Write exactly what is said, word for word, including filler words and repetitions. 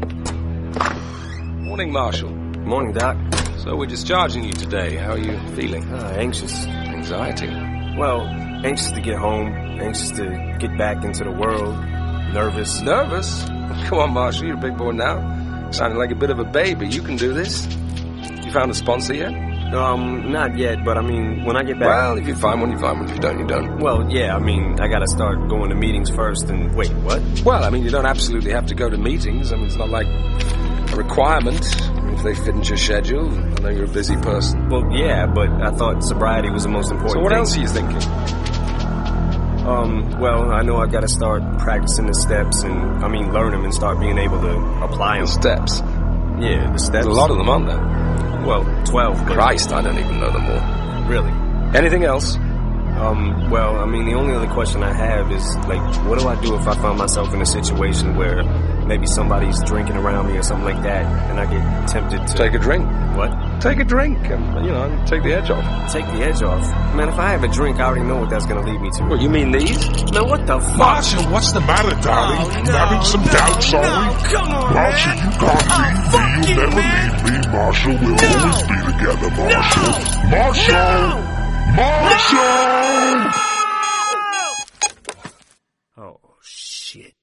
Morning, Marshal. Morning, Doc. So we're discharging you today. How are you feeling? Uh, anxious. Anxiety? Well, anxious to get home, anxious to get back into the world, nervous. Nervous? Come on, Marshal, you're a big boy now. Sounding like a bit of a baby. You can do this. You found a sponsor yet? Um, not yet, but I mean, when I get back... Well, if you find one, you find one. If you don't, you don't. Well, yeah, I mean, I gotta start going to meetings first and... Wait, what? Well, I mean, you don't absolutely have to go to meetings. I mean, it's not like a requirement. If they fit into your schedule, I know you're a busy person. Well, yeah, but I thought sobriety was the most important So what thing. else are you thinking? Um, well, I know I gotta start practicing the steps and, I mean, learn them and start being able to apply them. The steps? Yeah, the steps. There's a lot of them, aren't there? Well, twelve. But Christ, I don't even know them all. Really? Anything else? Um, well, I mean, the only other question I have is, like, what do I do if I find myself in a situation where maybe somebody's drinking around me or something like that, and I get tempted to... Take a drink. What? Take a drink and, you know, take the edge off. Take the edge off? Man, if I have a drink, I already know what that's gonna lead me to. What, you mean these? Man, what the fuck? Marshal, what's the matter, darling? Oh, You no, having some no, doubts, are no, we? come on, Marshal, man. you can't Oh, leave fuck me. you, You'll never man. leave me, Marshal. We'll No. always be together, Marshal. No. Marshal! No. Marshal! Oh, shit.